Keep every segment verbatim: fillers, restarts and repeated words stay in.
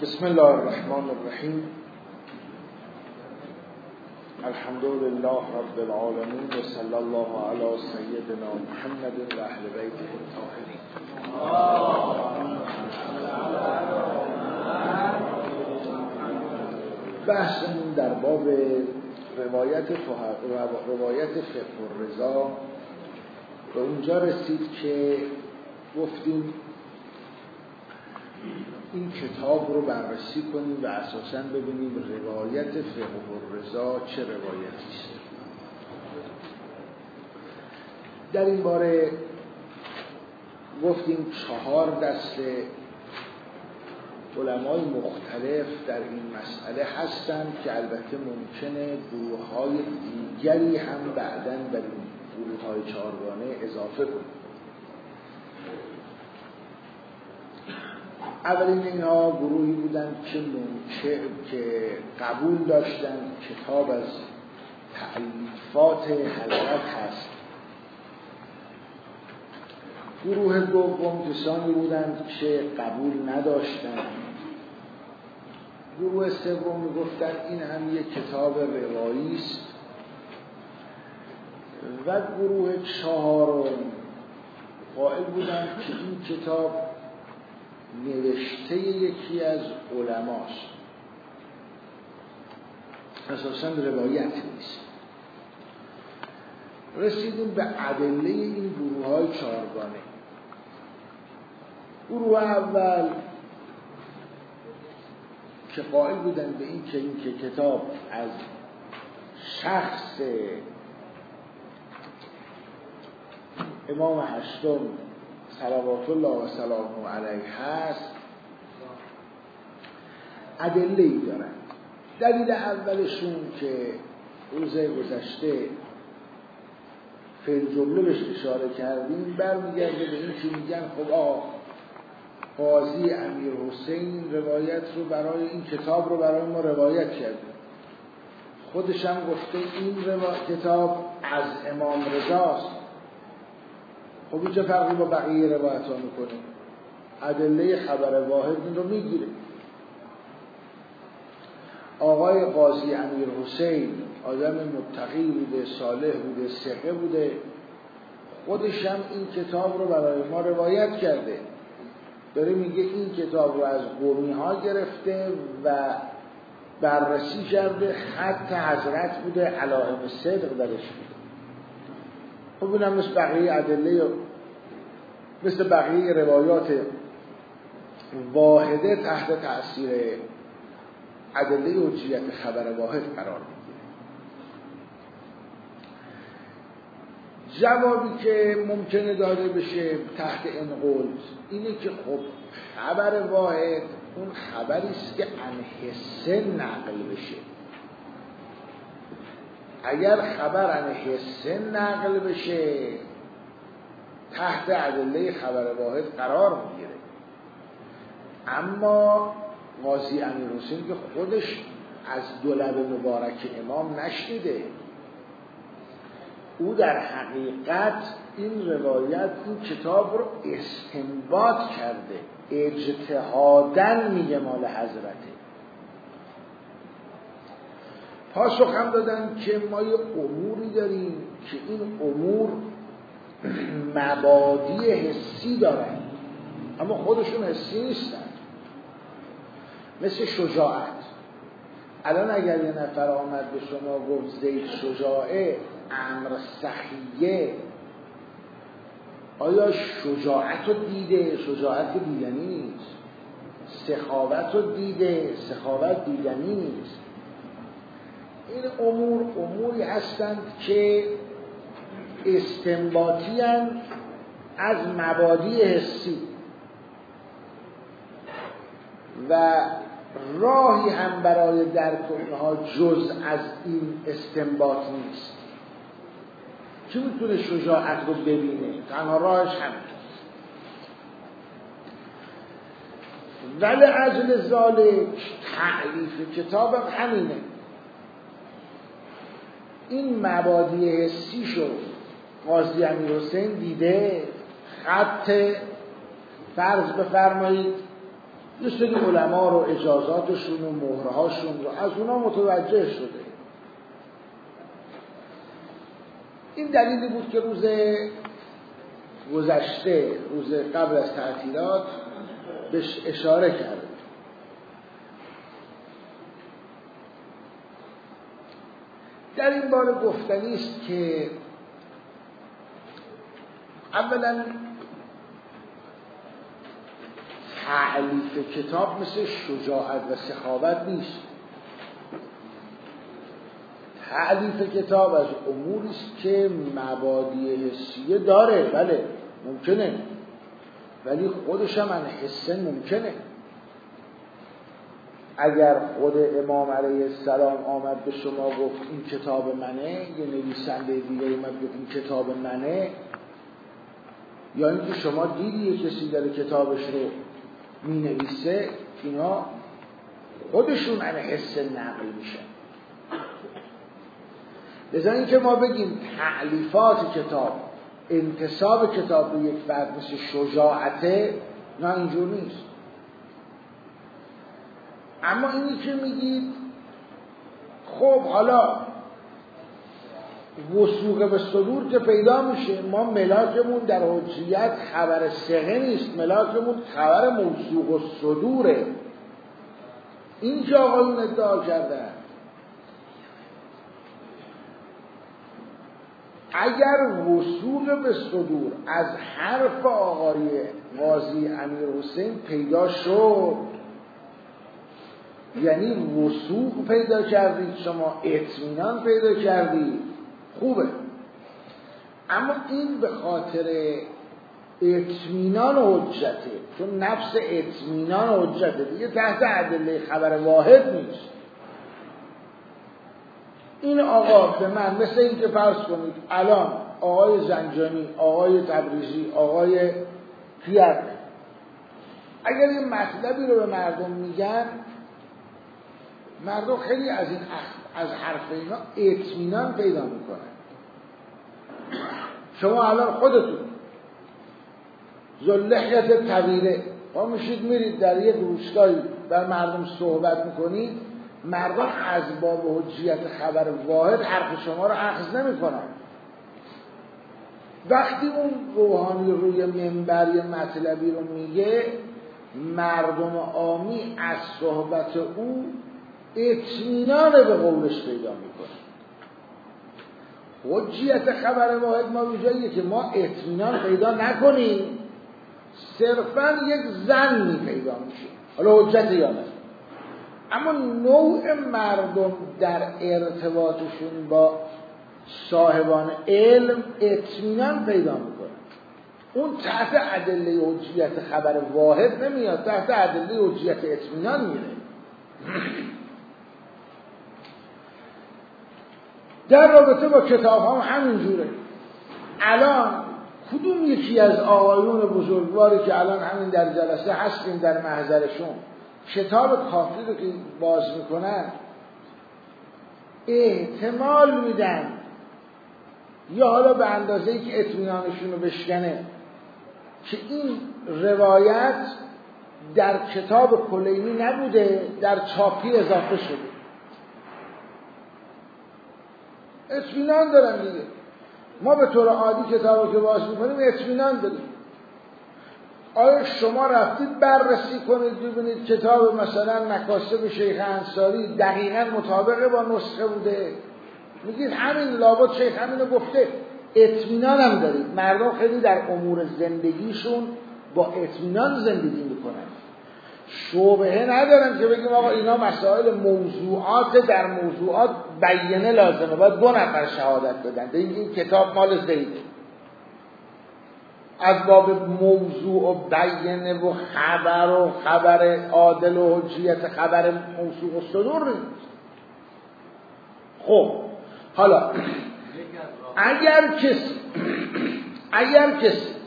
بسم الله الرحمن الرحیم. الحمد لله رب العالمین و صلی الله علی سیدنا محمد و اهل بیته الطاهرین. بحثمون در باب روایت روایت فقه الرضا به اونجا رسید که گفتیم این کتاب رو بررسی کنیم و اساساً ببینیم روایت فقه الرضا چه روایتی است. در این باره گفتیم چهار دسته علمای مختلف در این مسئله هستند که البته ممکنه گروه‌های دیگری هم بعداً در این گروه‌های چهارگانه اضافه کنیم. اولین اینها گروهی بودند که ممکن که قبول داشتند کتاب از تألیفات حضرت هست. گروه دوم کسانی بودند که قبول نداشتند. گروه سوم میگفتند این هم یک کتاب روایی است. و گروه چهارم قائل بودند که این کتاب نوشته یکی از علماست، اساساً روایت نیست. رسیدیم به ادله این گروه‌های چهارگانه. گروه اول که قائل بودند به این که این که کتاب از شخص امام هشتم صلوات الله و سلامه علیه هست، ادله‌ای دارن. دلیل اولشون که روز گذشته فی جمله بهش اشاره کردیم برمیگرده به این که میگن خب آه قاضی امیر حسین روایت رو برای این کتاب رو برای ما روایت کرده، خودش هم گفته این کتاب از امام رضاست. خب اینجا فرقی با بقیه روایت ها میکنه. ادله خبر واحد این رو میگیره. آقای قاضی امیر حسین آدم متقی بوده، صالح بوده، ثقه بوده، خودش هم این کتاب رو برای ما روایت کرده. داره میگه این کتاب رو از قومی ها گرفته و بررسی کرده، خط حضرت بوده، علائم صدق درش بوده. خب این هم مثل بقیه ادله مثل بقیه روایات واحده تحت تأثیر ادله حجیت خبر واحد قرار میگیره. جوابی که ممکنه داده بشه تحت این قول اینه که خب خبر واحد اون خبری است که عن حسه نقل بشه. اگر خبر عن حسه نقل بشه تحت ادله خبر واحد قرار میگیره. اما قاضی امیر حسین که خودش از دو لب مبارک امام نشنیده، او در حقیقت این روایت این کتاب رو استنباط کرده، اجتهاداً میگه مال حضرته. پاسخ هم دادن که ما یه اموری داریم که این امور مبادی حسی دارن اما خودشون حسی نیستن، مثل شجاعت. الان اگر یه نفر آمد به شما گفت زید شجاعه، امر سخیه، آیا شجاعت رو دیده؟ شجاعت دیدنی نیست. سخاوت رو دیده؟ سخاوت دیدنی نیست. این امور اموری هستند که استنباطی هستند از مبادی حسی و راهی هم برای درک اونها جز از این استنباط نیست. کی میتونه شجاعت رو ببینه؟ تنها راهش همین. ولی اجل ذالک تألیف کتاب همینه. این مبادی حسی شو قاضی امیر حسین دیده، خط فرض بفرمایید یه سری علما رو اجازاتشون و مهرهاشون رو از اونا متوجه شده. این دلیلی بود که روز گذشته، روز قبل از تعطیلات بهش اشاره کرده. در این باره گفتنی است که اولا تألیف کتاب مثل شجاعت و سخاوت نیست. تألیف کتاب از اموری است که مبادی حسیه داره، بله ممکنه، ولی خودش هم من حسن ممکنه. اگر خود امام علیه السلام آمد به شما گفت این کتاب منه، یه نویسنده دیگه اومد گفت این کتاب منه، یا اینکه شما دیدی یه کسی داره کتابش رو می نویسه، اینا خودشون من حس نقل میشه. لذا اینکه ما بگیم تألیفات کتاب، انتساب کتاب رو یک فرد مثل شجاعته، نه اینجور نیست. اما اینی که میگید خب حالا وثوق به صدور که پیدا میشه، ما ملاکمون در حجیت خبر ثقه نیست، ملاکمون خبر موثوق و صدوره. این که آقایون ادعا کردن. اگر وثوق به صدور از حرف آقای قاضی امیر حسین پیدا شد، یعنی وثوق پیدا کردید، شما اطمینان پیدا کردید، خوبه. اما این به خاطر اطمینان حجته، چون نفس اطمینان حجته دیگه تحت ادله خبر واحد نیست. این آقا به من مثل این که فرض کنید الان آقای زنجانی، آقای تبریزی، آقای پیرد اگر این مطلبی رو به مردم میگن، مردم خیلی از این از حرف اینا اطمینان پیدا میکنن. شما الان خودتون ذواللحیة طویله ما میشید میرید در یک روستایی بر مردم صحبت میکنید، مردم از باب حجیت خبر واحد حرف شما رو اخذ نمیکنن. وقتی اون روحانی روی منبر یه مطلبی رو میگه، مردم عامی از صحبت او اطمینان به قولش پیدا میکنه. حجیت خبر واحد ما به جاییه که ما اطمینان پیدا نکنیم، صرفا یک ظنی پیدا میشه، حالا حجت یا نه. اما نوع مردم در ارتباطشون با صاحبان علم اطمینان پیدا میکنه. اون تحت ادله حجیت خبر واحد نمیاد، تحت ادله حجیت اطمینان میره. در رابطه با کتاب هم همینجوره. الان کدوم یکی از آقایون بزرگواری که الان همین در جلسه هستیم در محضرشون کتاب کافی رو که باز میکنن احتمال میدن یا حالا به اندازه‌ای که اطمینانشون رو بشکنه که این روایت در کتاب کلینی نبوده، در چاپی اضافه شده. اطمینان دارن دیگه. ما به طور عادی کتابو که باز میکنیم اطمینان داریم. آیا شما رفتید بررسی کنید ببینید کتاب مثلا مکاسب شیخ انصاری دقیقاً مطابق با نسخه بوده؟ میگید همین لابد شیخ همینو گفته. اطمینان هم دارید. مردم خیلی در امور زندگیشون با اطمینان زندگی میکنن. شبهه ندارن که بگیم آقا اینا مسائل موضوعات در موضوعات بیانه لازمه، باید دو نفر شهادت بدن این, این کتاب مال زیده. از باب موضوع و بیانه و خبر و خبر عادل و حجیت خبر موضوع و صدور نیست. خب حالا اگر کسی اگر کسی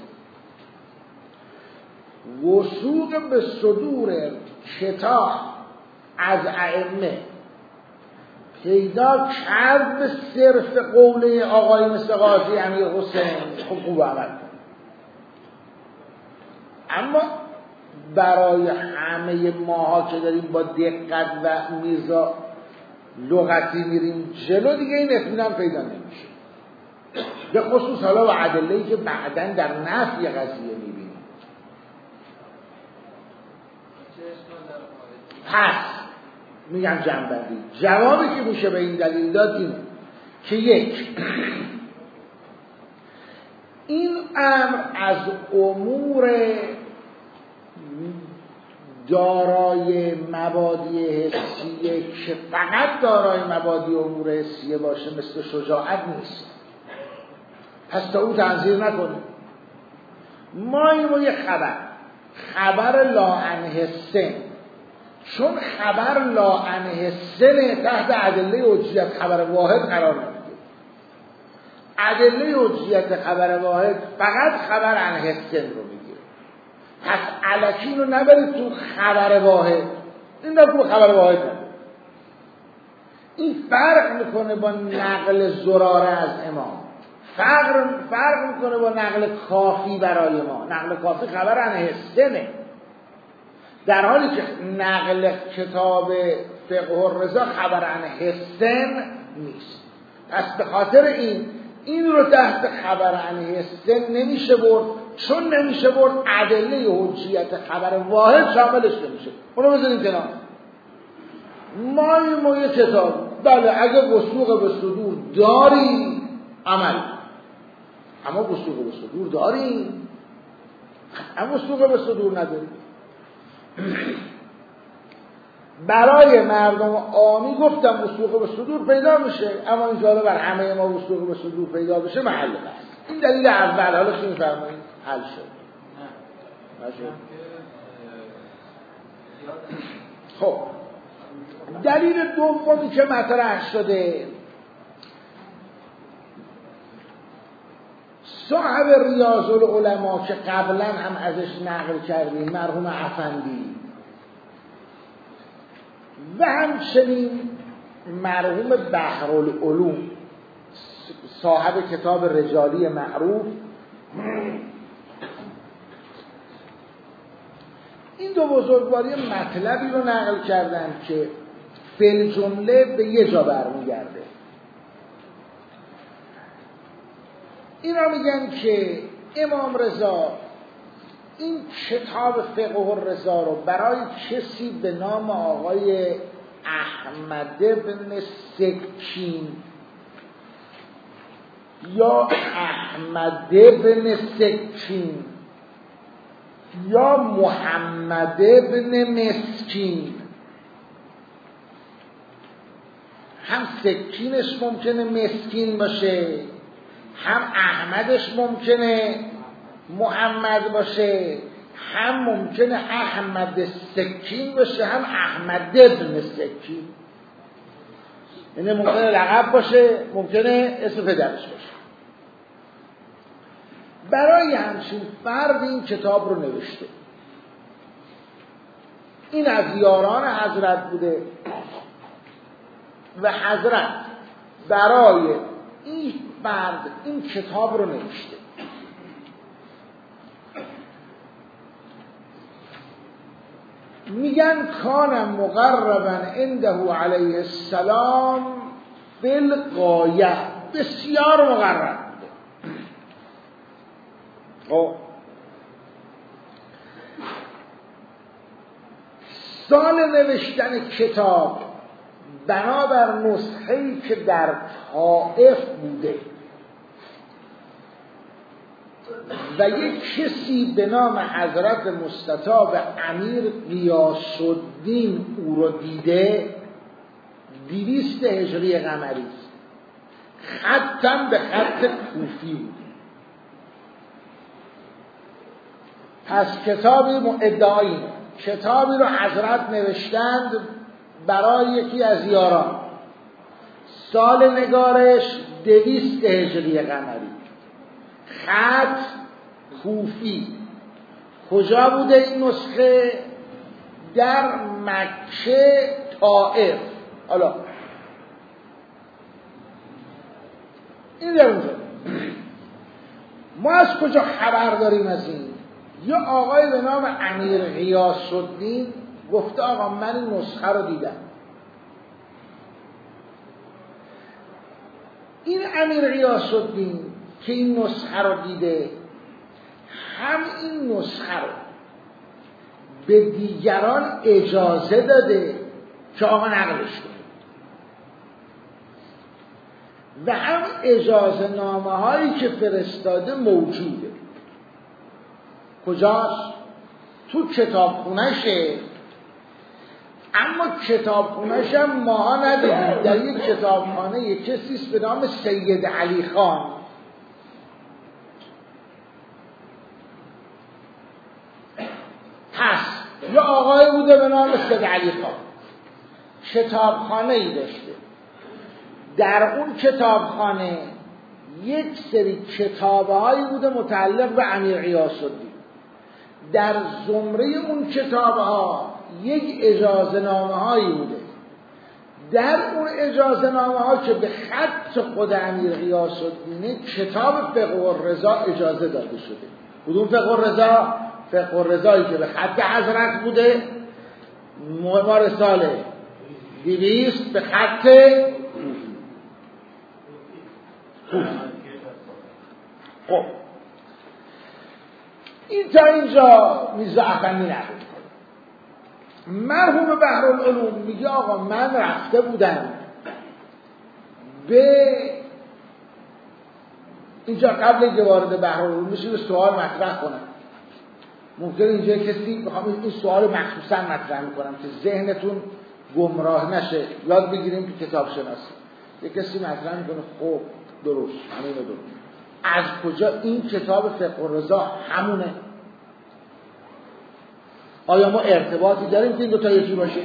وثوق به صدور کتاب از ائمه پیدا کرد به صرف قوله آقای مثل قاضی امیر حسین، خب خوب عمل کن. اما برای همه ماها که داریم با دقت و میزا لغتی میریم جلو دیگه این اطمینان پیدا نمیشه، به خصوص حالا و ادله‌ای که بعداً در نفی قضیه میبینیم. پس میگم جنبندی جوابی که میشه به این دلیل داد اینه که یک، این امر از امور دارای مبادی حسیه که فقط دارای مبادی امور حسیه باشه مثل شجاعت نیست. پس تا او تنظیر نکنیم. ما این یه خبر خبر لا عنه سن، چون خبر لا عنه سن تحت ادله حجیت خبر واحد قرار نمیده. ادله حجیت خبر واحد فقط خبر عنه سن رو میگیره. پس الکی رو نبرید تو خبر واحد، این تو خبر واحد نبرید. این فرق میکنه با نقل زراره از امام، فرق فرق میکنه با نقل کافی برای ما. نقل کافی خبر عنه سنه، در حالی که نقل کتاب فقه الرضا خبر عنه سن نیست. پس به خاطر این این رو تحت خبر عنه سن نمیشه برد، چون نمیشه برد ادله حجیت خبر واحد شاملش نمیشه. اونو بذاریم کنار. ما ما یه کتاب بله اگه وثوق به صدور داری عمل، اما وثوق به صدور داریم، اما وثوق به صدور نداریم. برای مردم عامی گفتم وثوق به صدور پیدا میشه، اما این جالب بر همه ما وثوق به صدور پیدا بشه محل بحث. این دلیل اول. حالا چی میفرمایید؟ حل شد. نشد. خب دلیل دومی که مطرح شده، صاحب ریاض العلماء که قبلا هم ازش نقل کردیم، مرحوم افندی، و همچنین مرحوم بحرالعلوم صاحب کتاب رجالی معروف، این دو بزرگواری مطلبی رو نقل کردن که فی جمله به یه جا برمیگرده. اینا میگن که امام رضا این کتاب فقه الرضا رو برای کسی به نام آقای احمد بن سکین یا احمد بن سکین یا محمد بن مسکین، هم سکینش ممکنه مسکین باشه، هم احمدش ممکنه محمد باشه، هم ممکنه احمد سکین باشه، هم احمد بن سکین. یعنی ممکنه لقب باشه، ممکنه اسم پدرش باشه. برای همچین فرد این کتاب رو نوشته. این از یاران حضرت بوده و حضرت برای این فرد این کتاب رو نوشته. میگن کان مقربا عنده علیه السلام بالغایه، بسیار مقرب بوده. خب سال نوشتن کتاب بنابر نسخه‌ای که در طائف بوده و یک کسی به نام حضرت مستطاب امیر غیاث الدین او رو دیده، دویست هجری قمری است، خطاً به خط کوفی بود. پس کتابی ادعایی کتابی رو حضرت نوشتند برای یکی از یاران، سال نگارش دویست هجری قمری، خط کوفی. کجا بوده این نسخه؟ در مکه طائف. حالا این در اونجا ما از کجا خبر داریم از این؟ یه آقای به نام امیر غیاث الدین گفته آقا من این نسخه رو دیدم. این امیر غیاث الدین که این نسخه رو دیده، هم این نسخه رو به دیگران اجازه داده که آقا نقلش کنه و هم اجازه نامه هایی که فرستاده موجوده. کجاست؟ تو کتابخونه‌شه، اما کتابخونه‌ش هم ماها ندیدیم. در یک کتابخانه یک کسیست به نام سید علی خان. هست یا آقای بوده به نام سید علی خان، کتابخانه ای داشته. در اون کتابخانه یک سری کتابهایی بوده متعلق به امیر غیاث الدین. در زمره اون کتابها یک اجازه نامه هایی بوده. در اون اجازه نامه ها که به خط خود امیر غیاث الدین کتاب فقه الرضا اجازه داده شده. کدوم فقه الرضا؟ فقه الرضایی که به خط حضرت بوده، مهمار سال دویست به خط خب این تا اینجا میرزا افندی نقل میکنه. مرحوم بحرالعلوم میگه آقا من رفته بودم به اینجا، قبل اینکه وارد بحرالعلوم میشه سوال مطرح کنم. ممکن اینجا کسی بخوام این سوال مخصوصا مطرح میکنم که ذهنتون گمراه نشه، یاد بگیریم که کتاب شناسی. یک کسی مطرح میکنه خب درست همین درست، از کجا این کتاب فقه الرضا همونه؟ آیا ما ارتباطی داریم که این دو تا یکی باشه؟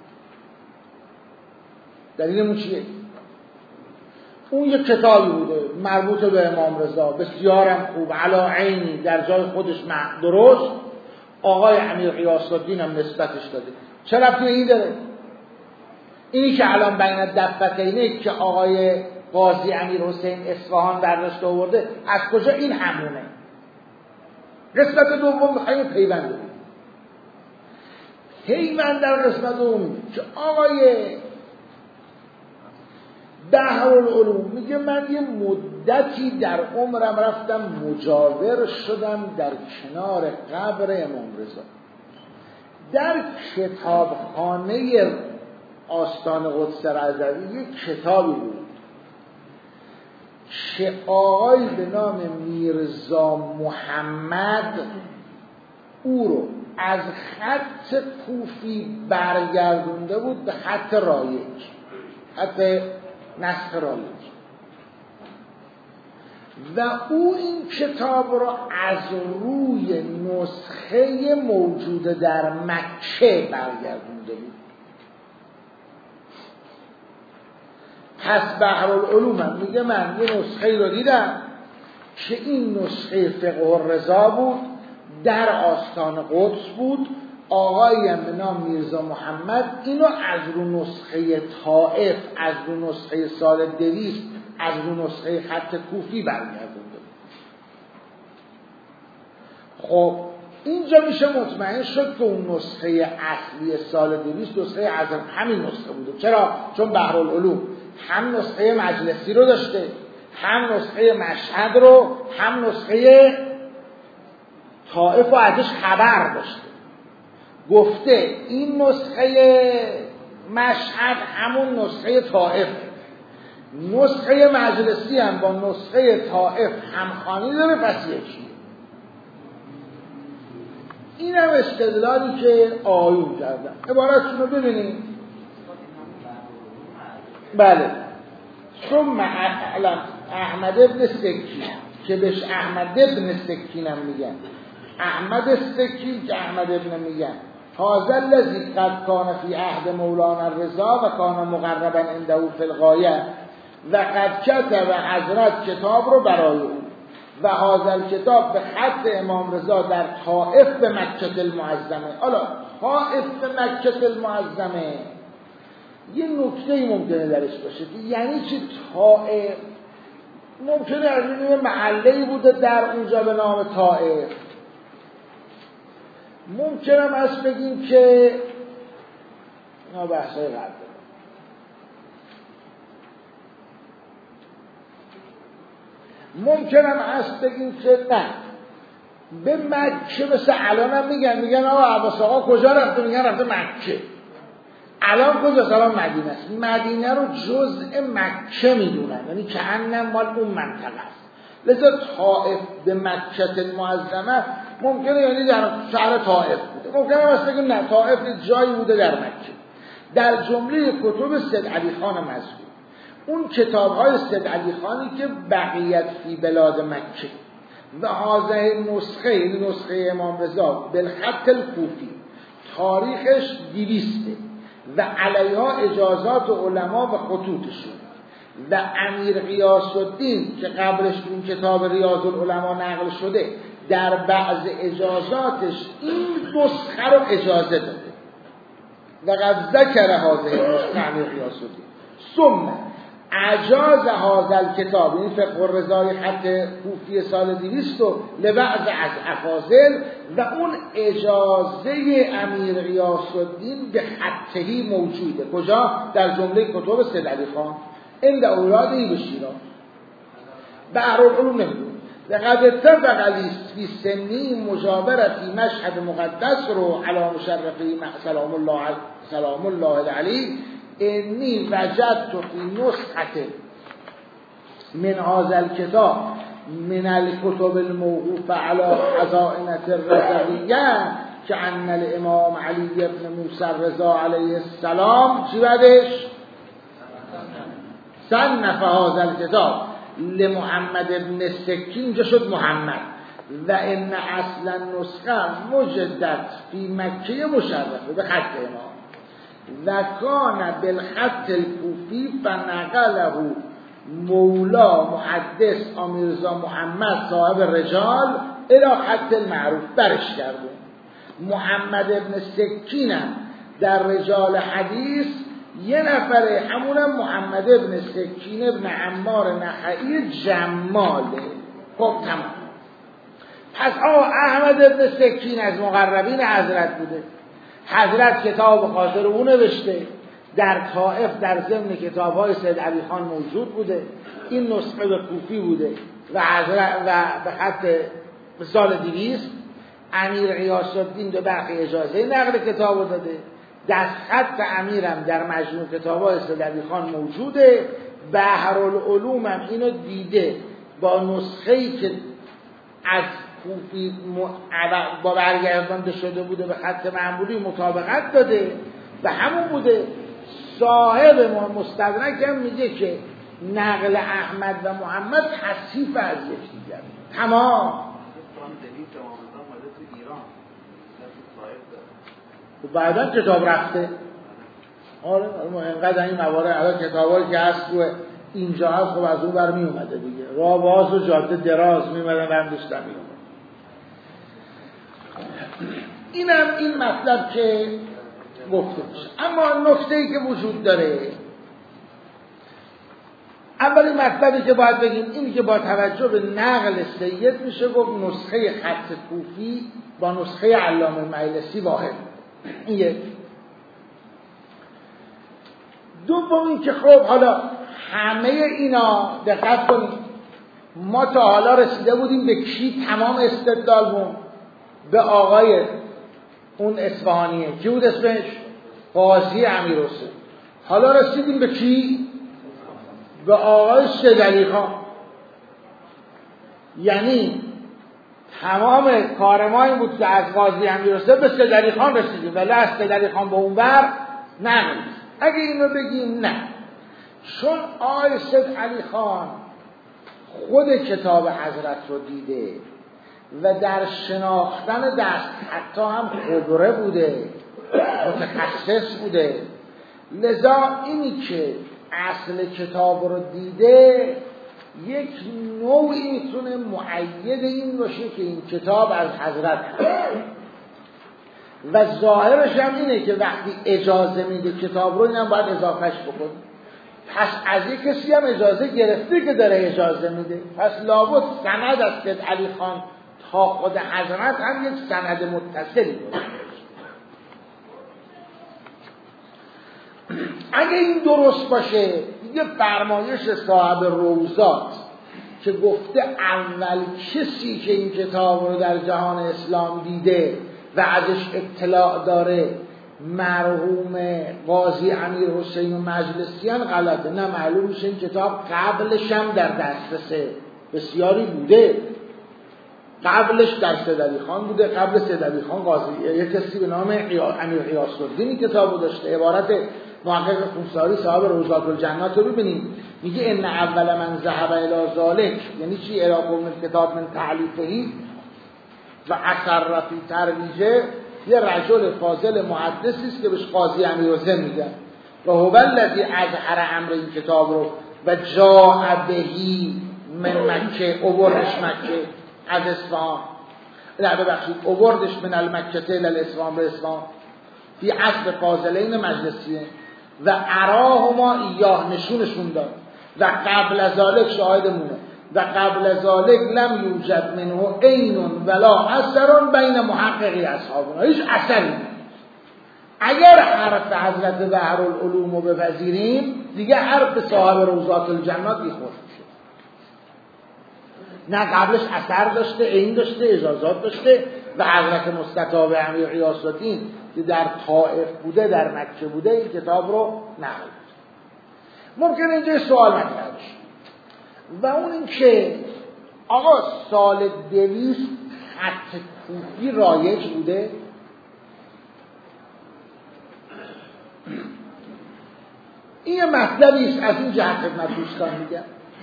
دلیلمون چیه؟ اون یک کتابی بوده مربوط به امام رضا، بسیارم خوب، علا عینی، در جای خودش درست. آقای امیر غیاث الدین هم نسبتش داده. چه ربطی به این داره؟ اینی که الان بین دفتینه که آقای قاضی امیر حسین اصفهان برداشته آورده، از کجا این همونه؟ قسمت دوم میخوایم پیوند بگیم. پیوند در قسمت دوم که آقای بحرالعلوم میگه من یه مدتی در عمرم رفتم مجاور شدم در کنار قبر امام رضا. در کتابخانه آستان قدس رضوی یک کتابی بود که آقای به نام میرزا محمد او رو از خط کوفی برگردونده بود به خط رایج، خط نسخ رایج، و او این کتاب را از روی نسخه موجود در مکه برگردونده بود. پس بحرالعلوم هم میگه من یه نسخه رو دیدم که این نسخه فقه الرضا بود، در آستان قدس بود. آقایی هم به نام میرزا محمد اینو از رو نسخه طائف، از رو نسخه سال دویست، از رو نسخه خط کوفی برگردونده. خب اینجا میشه مطمئن شد که اون نسخه اصلی سال دویست نسخه از همین نسخه بوده. چرا؟ چون بحرالعلوم هم نسخه مجلسی رو داشته، هم نسخه مشهد رو، هم نسخه طائف و ازش خبر داشته. گفته این نسخه مشهد همون نسخه طائف، نسخه مجلسی هم با نسخه طائف همخوانی داره، پس یکی. این هم استدلالی که آیون کردن. عبارتشون رو ببینیم. بله، ثم اعلم احمد ابن سکی که بهش احمد ابن سکین هم میگن، احمد سکی که احمد ابن میگن، هذا الذی قد کان فی عهد مولانا الرضا و کان مقربا عنده فی الغایه و قد کتب حضرت کتاب رو برای او و هذا الکتاب به خط امام رضا در طائف به مکه المعظمه. حالا طائف به مکه المعظمه یه نکته‌ای ممکنه درش باشه که یعنی چی طائف؟ ممکنه از این محله‌ای بوده در اونجا به نام طائف، ممکنم هست بگیم که اینا بحثای قبل ممکنم هست بگیم که نه به مکه مثل الان هم میگن میگن آقا عباس آقا کجا رفته؟ میگن رفته مکه. الان کجاست؟ الان مدینه است. مدینه رو جزء مکه میدونن، یعنی که انم مال اون منطقه است. لذا طائف به مکه المعظمه ممکنه یعنی در شهر طائف بوده، ممکنه هست بگیم نه طائف جایی بوده در مکه. در جمله کتب سید علی خان مذکور اون کتاب های سید علی خانی که بقیت فی بلاد مکه و هازه نسخه، این نسخه امام رضا بالخط الکوفی تاریخش دویسته و علیها اجازات علما و خطوطشون و امیر غیاث الدین که قبلش این کتاب ریاض العلماء نقل شده در بعض اجازاتش این نسخه رو اجازه داده و قد ذکر هازه نسخه امیر غیاث الدین ثم اجاز هذا الکتاب، این فقه الرضای خط کوفی سال دویست لبعض از افاضل و اون اجازه امیر غیاث الدین به خطهی موجوده. کجا؟ در جمله کتب سید علی خان عند اولادی به شیراز. بحرالعلوم نمیدون لقد اتفق علی فی سنی مجاورتی مشهد مقدس رو علی مشرفی سلام الله سلام الله علیه انی وجدت فی نسخه من هذا الکتاب من الکتب الموقوفه علی خزائنة الرضویه که ان الامام علی بن موسی الرضا علیه السلام چی بعدش؟ صنف هذا الکتاب لمحمد بن سکین، اینجا شد محمد و ان اصلا نسخه مجدد فی مکه مشرفه به خط امام و کان بالخط الکوفی فنقله مولا محدث امیرزا محمد صاحب رجال الی خط المعروف برش کرده. محمد ابن سکینم در رجال حدیث یه نفره، همونم محمد ابن سکین ابن عمار نخعی جماله. خب تمام. پس آقا احمد ابن سکین از مقربین حضرت بوده، حضرت کتاب خاطر او نوشته، در طائف در ضمن کتاب‌های سید علی خان موجود بوده، این نسخه به کوفی بوده و حضرت و به خط به سال دویست امیر غیاث الدین دو برخی اجازه نقل کتابو داده، دست خط امیرم در مجموع کتاب‌های سید علی خان موجوده. بحرالعلوم هم اینو دیده با نسخه‌ای که از کوفی با برگردانده شده بوده به خط معمولی مطابقت داده و همون بوده. صاحب مستدرک هم میگه که نقل احمد و محمد تصحیف از یکدیگر تمام. و بعدا کتاب رفته. آره اینقدر این موارد الان کتابایی که هست رو اینجا هست خب از اون بر می اومده دیگه، راه باز و جاده دراز می اومدن هم داشتن می اومد. اینم این مطلب که گفته میشه. اما نکته‌ای که وجود داره، اولین مطلبی که باید بگیم اینی که با توجه به نقل سید میشه گفت نسخه خط کوفی با نسخه علامه مجلسی واحد. این یک. دوم این که خب حالا همه اینا دقت کنید، ما تا حالا رسیده بودیم به کی تمام استدلالمون؟ به آقای اون اصفهانیه، کی بود اسمش؟ قاضی امیرحسین. حالا رسیدیم به کی؟ به آقای سید علی خان. یعنی تمام کار ما این بود که از قاضی امیرحسین به سید علی خان رسیدیم، ولی از سید علی خان به اون بر نمیدیم. اگه اینو بگیم نه، چون آقای سید علی خان خود کتاب حضرت رو دیده و در شناختن دست حتی هم خبره بوده، متخصص بوده، لذا اینی که اصل کتاب رو دیده یک نوعی میتونه مؤید این باشه که این کتاب از حضرت هست و ظاهرش هم اینه که وقتی اجازه میده کتاب رو اینم باید اضافهش بکنه. پس از یک کسی هم اجازه گرفته که داره اجازه میده، پس لابد سند از سید علی خان تا خود حضرت هم یک سند متصلی بود. اگه این درست باشه دیگه فرمایش صاحب روضات که گفته اول کسی که این کتاب رو در جهان اسلام دیده و ازش اطلاع داره مرحوم قاضی امیر حسین مجلسیان غلطه. نه، معلوم میشه این کتاب قبلش هم در دسترس بسیاری بوده. قبلش در سیدعلی خان بوده، قبل سیدعلی خان قاضی یک کسی به نام امیر غیاث‌الدین کتابو داشته. عبارت محقق خونساری صاحب روضات الجنات رو ببینیم، میگه ان اول من ذهب الی ذلک، یعنی چی؟ اراقه من کتاب من تعلیفهی و اثر فی ترویجه، یه رجل فاضل محدثی است که بهش قاضی امیر حسین میگن و هو الذی اظهر امر این کتاب رو و جاء بهی من مکه، اووردش مکه از اصفهان، نه ببخشید اووردش من المکه الی الاصفهان به اصفهان فی عصر فاضلین مجلسیه و اراهما ایاه، نشونشون داد و قبل از ذالک شاهدمونه و قبل از ذالک لم یوجد منه عین ولا اثر بین محققی اصحابنا، هیچ اثری. اگر حرف حضرت بحرالعلوم رو بپذیریم دیگه حرف صاحب روضات الجنات بیخود میشه. نه قبلش اثر داشته، عین داشته، اجازات داشته و حضرت مستطاب امیر غیاث‌الدین که در طائف بوده، در مکه بوده، این کتاب رو نقل. ممکنه اینجا سوال مطرح بشه و اون این که آقا سال دویست خط کوفی رایج بوده؟ این یه مطلبی است، از این جهت خدمت دوستان میگم.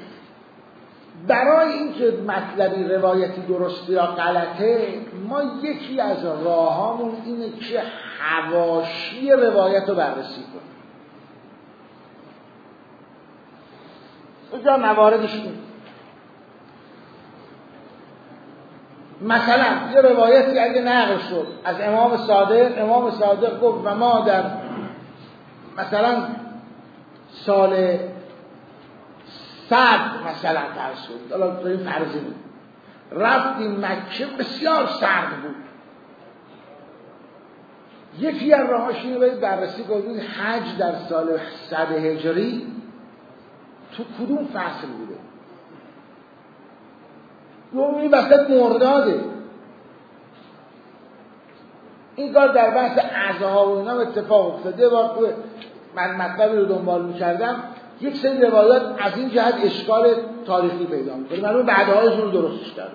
برای اینکه مطلبی روایتی درسته یا غلطه، ما یکی از راهامون اینه که حواشی روایت رو بررسی کنیم. اینجا مواردش این، مثلا یه روایتی اگه نقل شد از امام صادق، امام صادق گفت و ما در مثلا سال صد مثلا فرض شد، حالا تو این فرضی بود، رفتیم مکه بسیار سرد بود. یکی از راهاش اینو باید بررسی کنید حج در سال صد هجری تو کدوم فصل بوده؟ یومی وسط مرداده. این کار در بحث عزاها و اینا اتفاق افتاده. واقعا من مطلبی رو دنبال می‌کردم، یک سری روایات از این جهت اشکال تاریخی پیدا می‌کنه، معلومه بعدهایشون درستش کرده.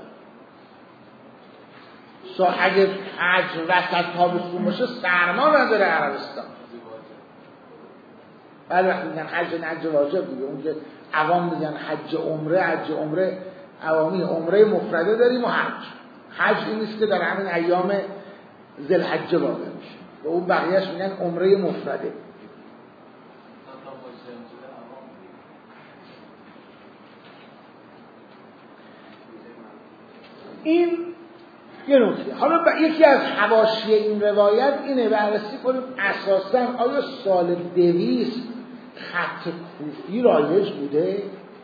سو اگه حج وسط تابستون باشه سرما نداره عربستان. بعد وقتی میگن حج نه حج واجب دیگه، اون که عوام میگن حج عمره، حج عمره عوامی، عمره مفرده داریم و حج. حج این نیست که در همین ایام ذوالحجه واقع میشه و اون بقیه‌اش میگن عمره مفرده. این یه نکته. حالا یکی از حواشی این روایت اینه بررسی کنیم اساساً آیا سال دویست خط کوفی رایج بوده؟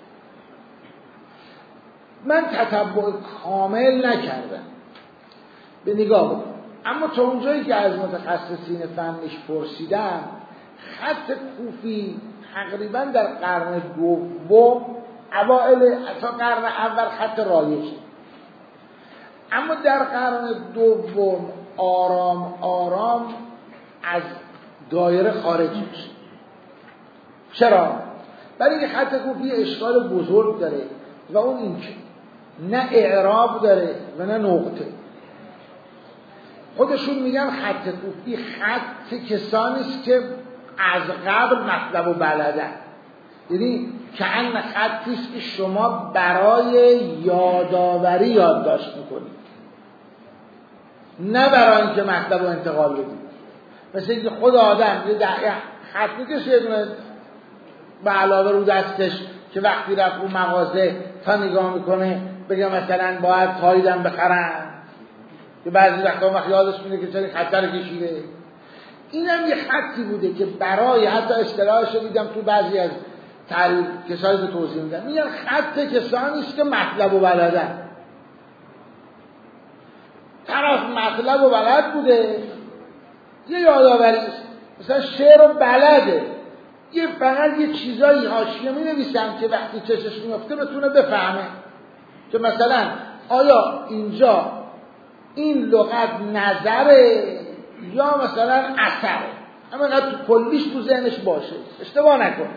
من تتبع کامل نکردم، به نگاه بود. اما تا اونجایی که از متخصصین فنیش پرسیدم، خط کوفی تقریبا در قرن دوم اوائل تا قرن اول خط رایج، اما در قرن دوم آرام آرام از دایره خارج میشه. چرا؟ برای اینکه خط کوفی اشکال بزرگ داره و اون این که نه اعراب داره و نه نقطه. خودشون میگن خط کوفی خط کسانی است که از قبل مطلب و بلدن، یعنی کأن خطی است که شما برای یادآوری یادداشت میکنید، نه برای اینکه مطلب رو انتقال بدید. مثل اینکه خود آدم یه خط میکشه یه دونه به علاوه رو دستش که وقتی رفت رو مغازه تا نگاه میکنه بگه مثلا باید تاییدم بخرم، که بعضی وقتا وقت یادش میده که چرا خطر رو کشیده. اینم یه خطی بوده که برای حتی اصطلاحش رو دیدم تو بعضی از تعریف کسایی که توضیح میدن، میگن خط کسانی است که مطلب و بلدن. طرف مطلب و بلد بوده، یه یادآوری مثلا شعر رو بلده، یه فقط یه چیزایی حاشیه می نویسن که وقتی چشش میفته بتونه بفهمه که مثلا آیا اینجا این لغت نظره یا مثلا اثره، همینقدر تو کلیش تو ذهنش باشه، اشتباه نکنه.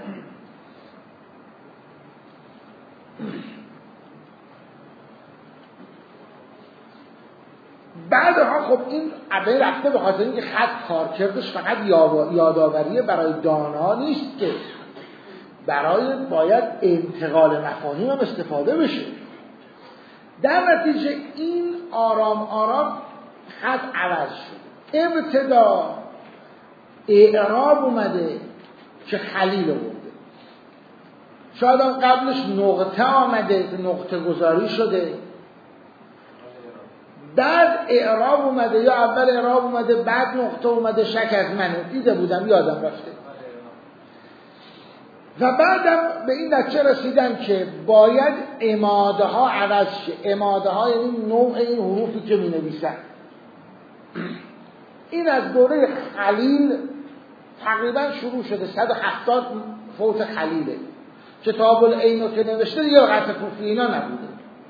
بعدها خب این عبه رفته به خاطر اینکه خط کارکردش فقط یادآوری برای دانا نیست که برای باید انتقال مفاهیم هم استفاده بشه. در نتیجه این آرام آرام خط عوض شد. ابتدا اعراب اومده که خلیل آورده، شاید هم قبلش نقطه آمده که نقطه گذاری شده، بعد اعراب اومده یا اول اعراب اومده بعد نقطه اومده، شک از منه، دیده بودم یادم رفته. و بعدم به این نتیجه رسیدن که باید اماده ها عوض شه. اماده ها یعنی نوع این حروفی که می نویسن. این از دوره خلیل تقریبا شروع شده، صد و هفتاد فوت خلیله. کتاب العینو که نوشته دیگه خط کوفی اینا نبوده.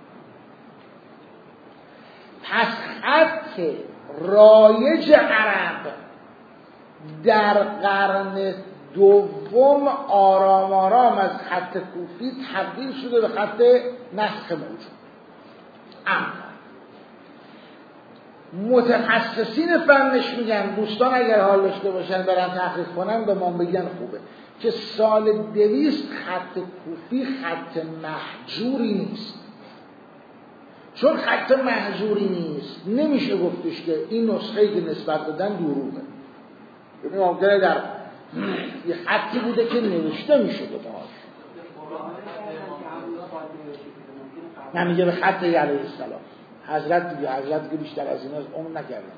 پس خط رایج عرب در قرن دوم آرام آرام از خط کوفی تبدیل شده به خط نسخ موجود. اما متخصصین فنش میگن، دوستان اگر حال داشته باشن برن تحقیق کنن به ما بگن خوبه، که سال دویست خط کوفی خط محجوری نیست. چون خط محجوری نیست نمیشه گفتش که این نسخه‌ای که نسبت دادن دروغه. یعنی ممکنه در یه خطی بوده که نوشته میشده باهاش، نمیگه به خط علیه السلام. حضرت دیگه حضرت که بیشتر از این عمر نکردن.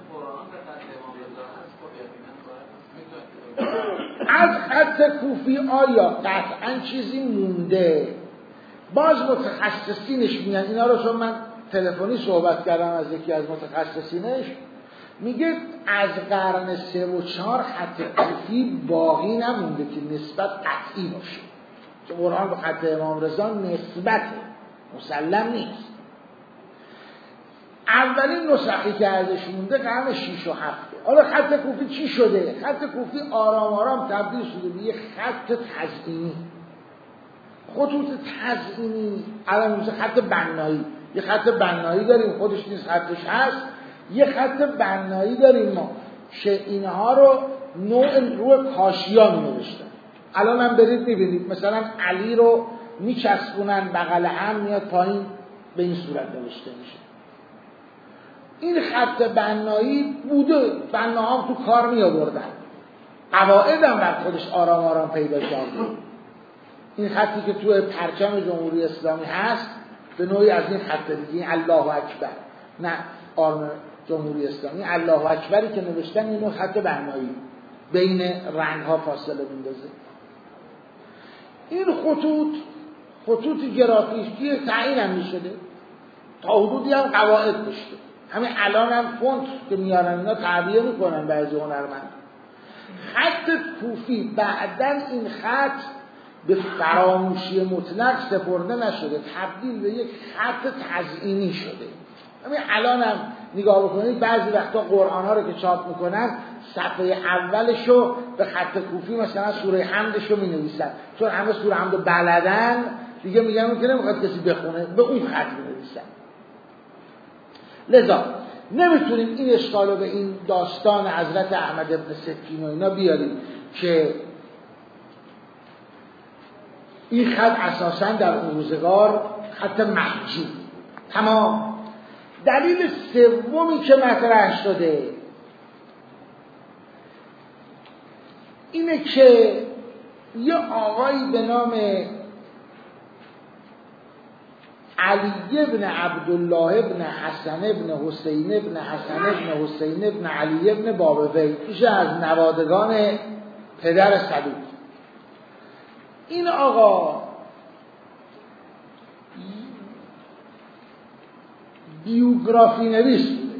از خط کوفی آیا قطعا چیزی مونده؟ باز متخصصینش میگن، اینا رو چون من تلفنی صحبت کردم از یکی از متخصصینش، میگه از قرن سه و چهار خط کوفی باقی نمونده که نسبت قطعی باشه، که قرآن به خط امام رضا نسبت مسلم نیست. اولین نسخی که ازش مونده قرن شیش و هفته. حالا خط کوفی چی شده؟ خط کوفی آرام آرام تبدیل شده به یه خط تزئینی. خطوط تزئینی الان مثل خط بنایی، یه خط بنایی داریم خودش نیست خطش هست، یه خط بنایی داریم ما که اینها رو نوع روی کاشیا می نوشتن. الان هم برید میبینید مثلا علی رو میچسبونن بغل هم میاد پایین، به این صورت نوشته میشه. این خط بنایی بوده، بناها هم تو کار می آوردن، قواعد هم بر خودش آرام آرام پیدا کرده. این خطی که تو پرچم جمهوری اسلامی هست به نوعی از این خط دیگه، الله اکبر، نه آرم جمهوری اسلامی، الله اکبری که نوشتن اینو خط بنایی بین رنگ ها فاصله میندازه. این خطوط خطوط گرافیکی تعیین هم میشده، تا حدودی هم قواعد داشته. همین الان هم فونت که میارن اینا تعبیه میکنن بعضی هنرمند. خط کوفی بعدن این خط به فراموشی مطلق سپرده نشده، تبدیل به یک خط تزئینی شده. همین الان هم نگاه بکنید بعضی وقتا قرآن ها رو که چاپ میکنن صفحه اولشو به خط کوفی مثلا سوره حمدشو می نویسن، چون همه سوره حمد بلدن دیگه، میگن که نمیخواد کسی بخونه، به اون خط می نویسن. لذا نمیتونیم این اشکالو به این داستان حضرت احمد ابن سکین و اینا بیاریم که این خط اساساً در اون روزگار خط محجوب. تمام. دلیل سومی که مطرح شده اینه که یه آقایی به نام علی ابن عبدالله ابن حسن ابن حسین ابن حسن ابن حسین ابن علی ابن بابوی، ایشه از نوادگان پدر صدوق. این آقا بیوگرافی نویس بوده،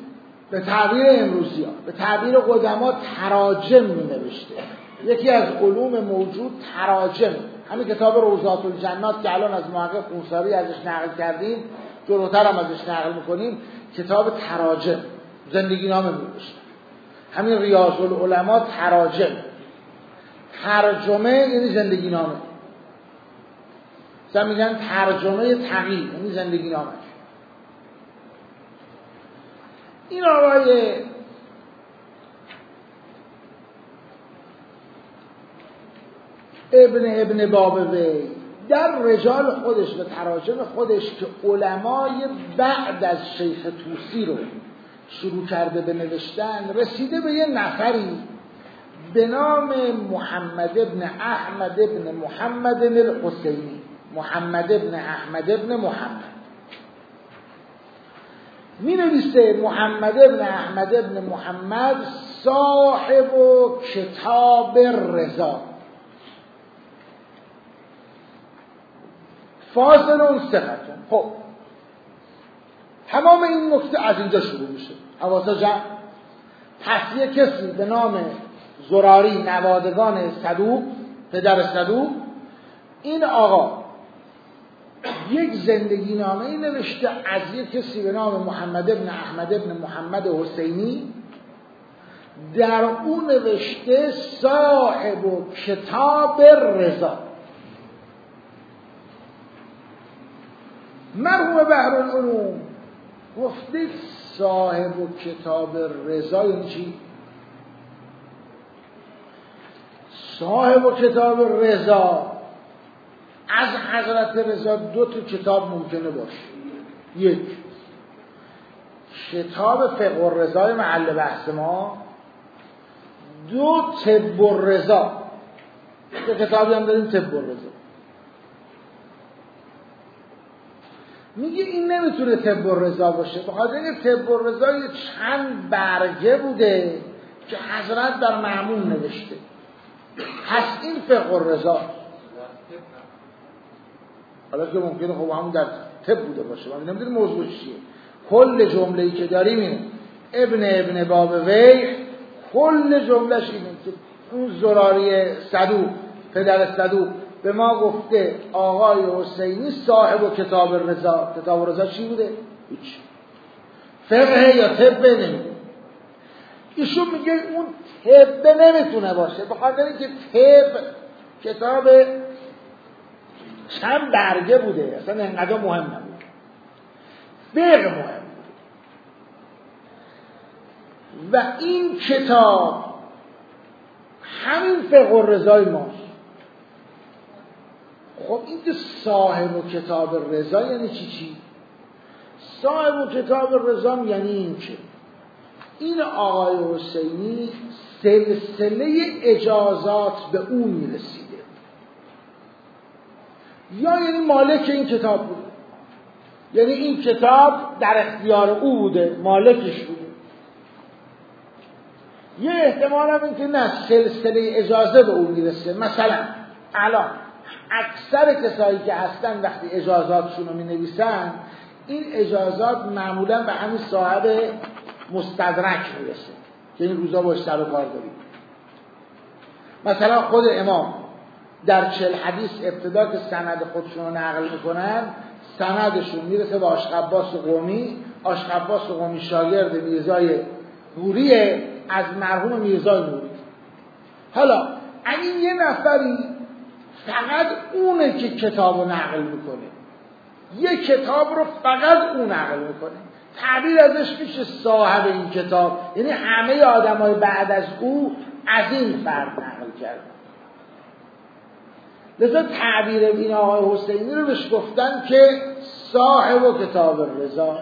به تعبیر امروزی ها، به تعبیر قدما تراجم می نوشته. یکی از علوم موجود تراجم، همین کتاب روضات الجنات که الان از محقق قونساری ازش نقل کردیم، جلوتر هم ازش نقل میکنیم، کتاب تراجم، زندگی نامه می نوشته. همین ریاض العلماء تراجم، ترجمه یعنی زندگی نامه، مثلا میگن ترجمه تقی یعنی زندگی نامه. این آقای ابن ابن بابوی در رجال خودش و تراجم خودش که علمای بعد از شیخ طوسی رو شروع کرده به نوشتن، رسیده به یه نفری به نام محمد ابن احمد ابن محمد الحسینی. محمد ابن احمد ابن محمد می نویسه محمد ابن احمد ابن محمد صاحب کتاب رضا، فاصل اون ثقتون. خب تمام این نکته از اینجا شروع میشه. حواسا جمع. پس یک کسی به نام زراری، نوادگان صدوق، پدر صدوق، این آقا یک زندگی نامه ای نوشته از یک کسی به نام محمد ابن احمد ابن محمد حسینی. در اون نوشته صاحب کتاب رضا. مرحوم بحرالعلوم گفته صاحب کتاب رضا یعنی چی؟ صاحب کتاب رضا از حضرت رضا دو تا کتاب ممکنه باشه. یک، کتاب فقه الرضا محل بحث ما. دو، طب الرضا. یه کتابی هم داریم طب الرضا. میگه این نمیتونه طب الرضا باشه، بخاطر اینکه طب الرضا یه چند برگه بوده که حضرت بر مأمون نوشته. پس این فقه الرضا. حالا که ممکنه خب همون در طب بوده باشه، من نمیدونم موضوع چیه. کل جمله‌ای که داریم اینه ابن ابن بابوی، کل جملهش اینه که اون زراری صدوق، پدر صدوق، به ما گفته آقای حسینی صاحب کتاب رضا. کتاب رضا چی بوده؟ هیچ. فقه یا طب نمیده. ایشون میگه اون طب نمیتونه باشه، بخاطر اینکه طب کتاب چند برگه بوده، اصلا انقدر مهم نبود. فقه مهم بود. و این کتاب همین فقه الرضای ماست. خب این که صاحب کتاب رضا یعنی چی چی؟ صاحب کتاب رضا یعنی این که این آقای حسینی سلسله اجازات به او میرسیده، یا یعنی مالک این کتاب بوده، یعنی این کتاب در اختیار او بوده، مالکش بوده. یه احتمال هم این که نه، سلسله اجازه به او میرسه. مثلا الان اکثر کسایی که هستن وقتی اجازاتشون رو می نویسن، این اجازات معمولا به همین صاحب مستدرک میرسه که این روزا باش سر و کار داریم. مثلا خود امام در چهل حدیث ابتدا که سند خودشون رو نقل میکنن، سندشون میرسه به آشقباس قومی. آشقباس قومی شاگرد میرزای نوریه از مرحوم میرزای نوری. حالا اگه یه نفری فقط اونه که کتاب رو نقل میکنه، یه کتاب رو فقط اون نقل میکنه، تعبیر ازش میشه صاحب این کتاب، یعنی همه آدمای بعد از او از این فرد نقل کردن. لذا تعبیر این آقای حسینی رو بهش گفتن که صاحب کتاب رضا.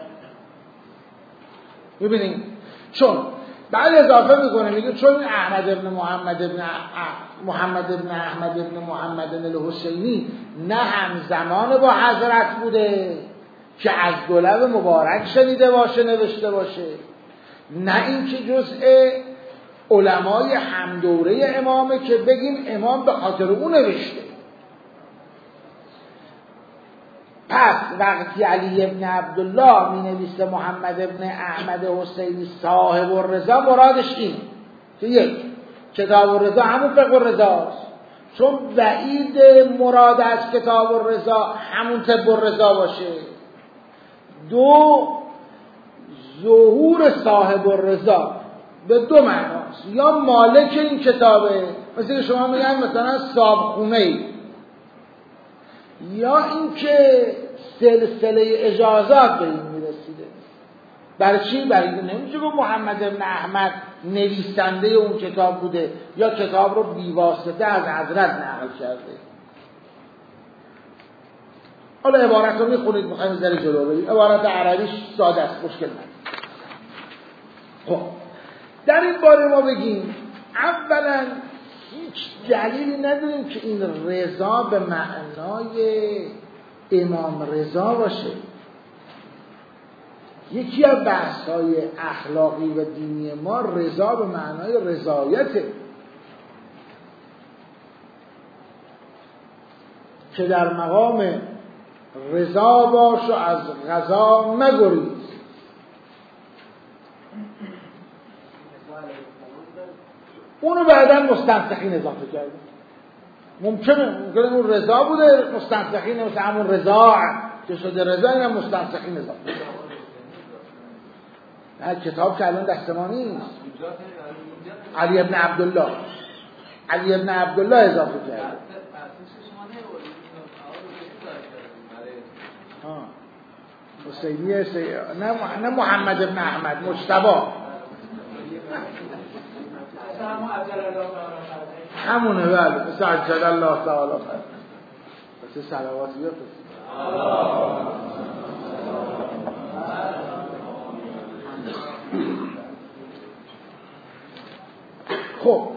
ببینید چون بعد اضافه میکنه، میگه چون احمد ابن محمد ابن محمد ابن احمد ابن محمد الحسینی نه همزمان با حضرت بوده که از دولب مبارک شنیده باشه نوشته باشه، نه اینکه جزء علمای همدوره امامه که بگیم امام به خاطر اون نوشته. پس وقتی علی ابن عبدالله می نویسه محمد ابن احمد حسینی صاحب الرضا، مرادش این که یک، کتاب الرضا همون فقه الرضاست، چون بعید مراد از کتاب الرضا همون طب الرضا باشه. دو، ظهور صاحب الرضا به دو معناست، یا مالک این کتابه، مثل که شما میگن مثلا صابخونه ای، یا اینکه سلسله اجازات به این میرسیده. برای چی؟ برای اینکه نمیشه گفت محمد ابن احمد نویسنده اون کتاب بوده یا کتاب رو بیواسطه از حضرت نقل کرده. حالا عبارت رو میخونید، میخوایم ذره جلو بریم. عبارت عربیش ساده است، مشکل نداره. خب در این باره ما بگیم اولا هیچ دلیلی نداریم که این رضا به معنای امام رضا باشه. یکی از بحث‌های اخلاقی و دینی ما رضا به معنای رضایته که در مقام رضا باش و از قضا مگریز. اونو بعداً مستنسخین اضافه کرده. ممکنه ممکنه اون رضا بوده، مستنسخین مثل همون رضا که شده رضا، اینم مستنسخین اضافه کرده. نه کتاب که الان دست ما نیست. علی ابن عبدالله علی ابن عبدالله اضافه کرده. حسینی نه نه محمد ابن احمد، مجتبی همونه. بله مثل عجل الله تعالی فرد مثل صلواتی بفرست. خب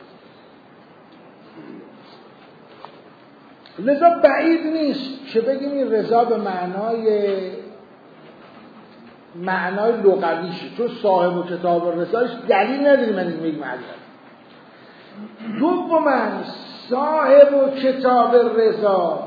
لذا بعید نیست که بگیم این رضا به معنای معنای لغویشه، چون صاحب و کتاب الرضاش دلیل نداری من این میگم. دوما صاحب و کتاب الرضا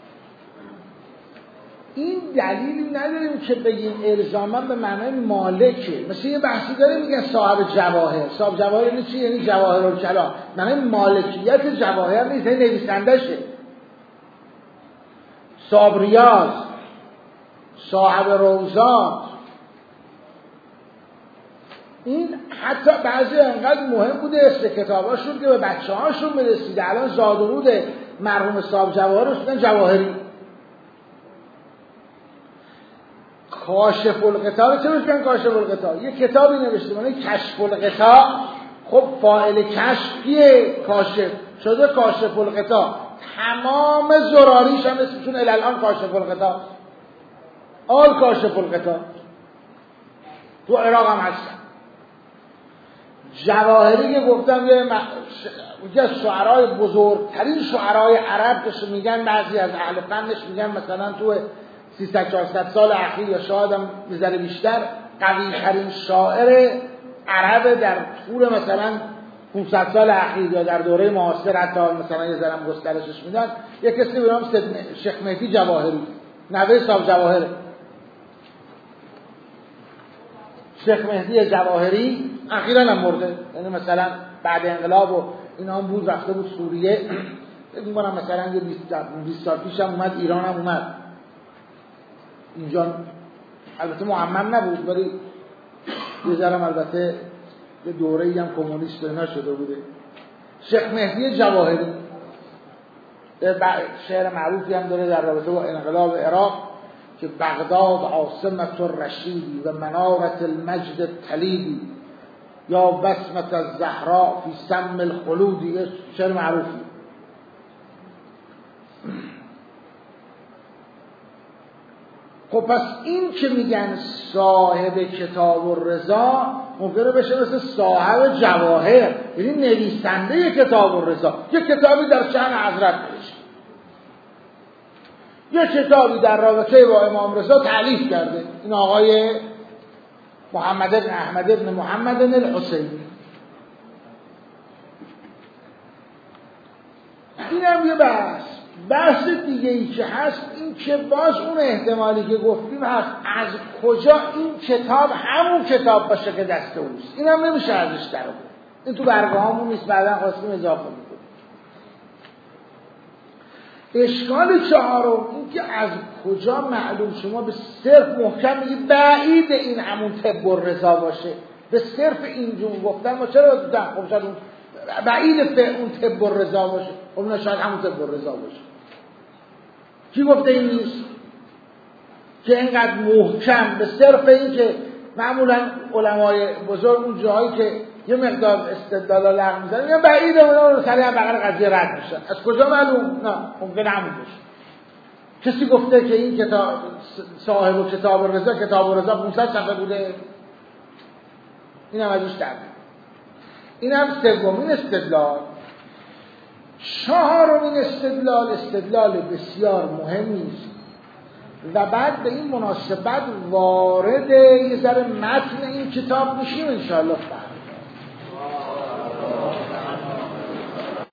این دلیلی نداریم که بگیم الزاما به معنای مالکه. مثل یه بحثی داره میگن صاحب جواهر. صاحب جواهر یعنی چی؟ یعنی جواهر الکلام، معنای مالکیت جواهر نیست، یعنی نویسندشه. صاحب ریاض، صاحب روضات، این حتی بعضی انقدر مهم بوده است کتاباشون که به بچه هاشون برسیده. الان زادرود مرحوم صاحب جواهر شدن جواهری. کاشف القطاع چه میگن؟ کاشف القطاع یه کتابی نوشته معنی کشف القطاع. خب فاعل کشف کیه؟ کاشف شده کاشف القطاع. تمام زراریش هم اسمشون الان کاشف القطاع، آل کاشف القطاع. تو عراق هم هستن. جواهری که گفتم یه یکی از شعرهای بزرگترین شعرهای عرب که میگن بعضی از اهل فنش میگن مثلا تو سیصد چهارصد سال اخیر یا شاید هم بذاره بیشتر قوی ترین شاعر عرب در طول مثلا پانصد سال اخیر یا در دوره معاصر، حتی مثلا یه ذره گسترشش میدن. یک کسی به نام شیخ مهدی جواهری، نوه صاحب جواهر. شیخ مهدی جواهری اخیراً هم مرده، یعنی مثلا بعد انقلاب و اینا هم بود رفته بود سوریه. فکر می‌کنم مثلا یه بیست سال پیش هم اومد ایران هم اومد اینجا. البته معمم نبود ولی یه ذره البته یه دوره‌ای هم کمونیست اینا شده بوده. شیخ مهدی جواهری شعر معروفی هم داره در رابطه با انقلاب عراق که بغداد عاصمت الرشیدی و منارت المجد التلیدی یا بسمت الزهراء فی سم الخلودی. شعر معروفی. خب پس این که میگن صاحب کتاب الرضا ممکنه بشه مثل صاحب جواهر، یعنی نویسنده کتاب الرضا. یه کتابی در شأن حضرت نوشته، یه کتابی در رابطه با امام رضا تألیف کرده، این آقای محمد بن احمد بن محمد الحسینی. این هم یه بحث بحث دیگه ای که هست این که باز اون احتمالی که گفتیم هست از کجا این کتاب همون کتاب باشه که دست اوست. این هم نمیشه ازش در آورد. این تو برگه هامون نیست، بعدا خواستیم اضافه میکنیم. اشکال چهارم این که از کجا معلوم شما به صرف محکم میگید بعید این همون طب الرضا باشه، به صرف اینجور گفتن ما چرا دیدن خب شاید اون بعید اون طب الرضا باشه، خب نه شاید همون طب الرضا باشه. کی گفته این نیست که اینقدر محکم به صرف این که معمولا علمای بزرگ اون جایی که یه مقدار استدلالا لغو میزنن میگن بعیده اونا رو سریعا بغل قضیه رد میشن. از کجا معلوم؟ نه ممکنه همون باشه. کسی گفته که این کتاب صاحب کتاب الرضا کتاب الرضا پانصد صفحه بوده؟ این هم ازش در این هم سومین استدلال. چهارمین استدلال استدلال بسیار مهمی است و بعد به این مناسبت وارد یه ذره متن این کتاب میشیم انشاءالله.